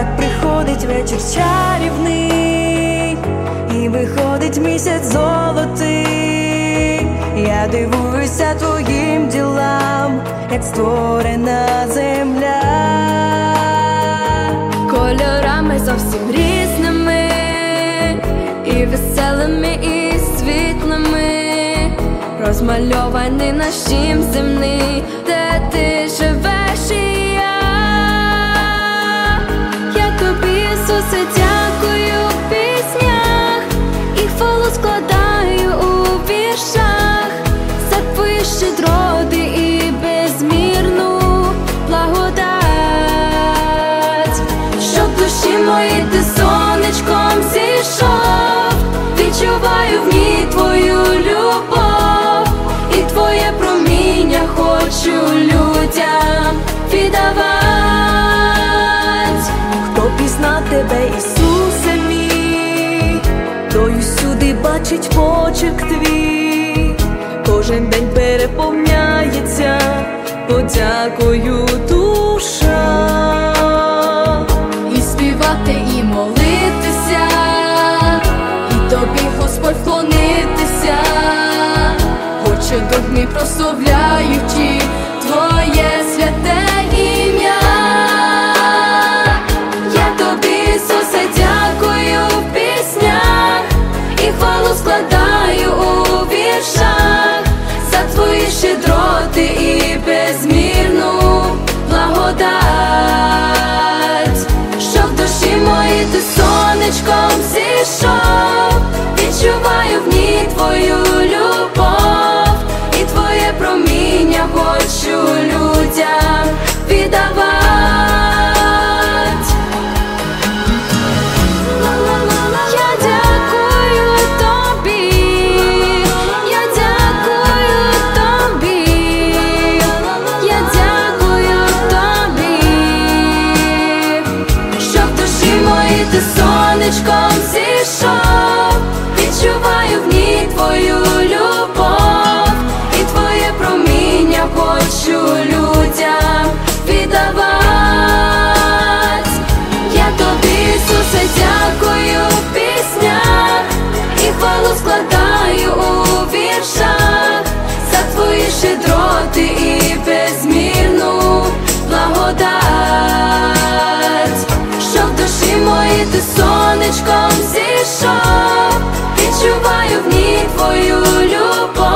приходить вечір чарівний, і виходить місяць золотий. Я дивуюся твоїм ділам, як створена земля, кольорами зовсім різними, і веселими, і світлими. Розмальований наш дім земний, де ти живеш і я. Я тобі, Ісусе, дякую в піснях, і хвалу складаю у віршах за твої щедроти і безмірну благодать. Що в душі моїй ти сонечком зійшов, відчуваю в ній твою любов, і твоє проміння хочу людям віддавать. Хто пізнав тебе, Ісусе мій, той усюди бачить почерк твій, кожен день переповняється подякою душа. І співати, і молитися, і тобі, Господь, вклонитися, хоче дух мій, прославляючи твоє святе ім'я. Я тобі, Ісусе, дякую в піснях, і хвалу складаю у віршах за твої щедроти і безмірну благодать. Що в душі моїй ти сонечком зійшов, відчуваю в ній твою любов, і твоє проміння хочу людям віддавать. Я дякую тобі, я дякую тобі, я дякую тобі, що в душі моїй ти сонечком зійшов, відчуваю в ній твою любов, і твоє проміння хочу людям віддавать. Я тобі, Ісусе, дякую в піснях, і хвалу складаю у віршах за твої щедроти і безмірну благодать. Що в душі моїй ти сонечком зійшов, відчуваю в ній твою любов,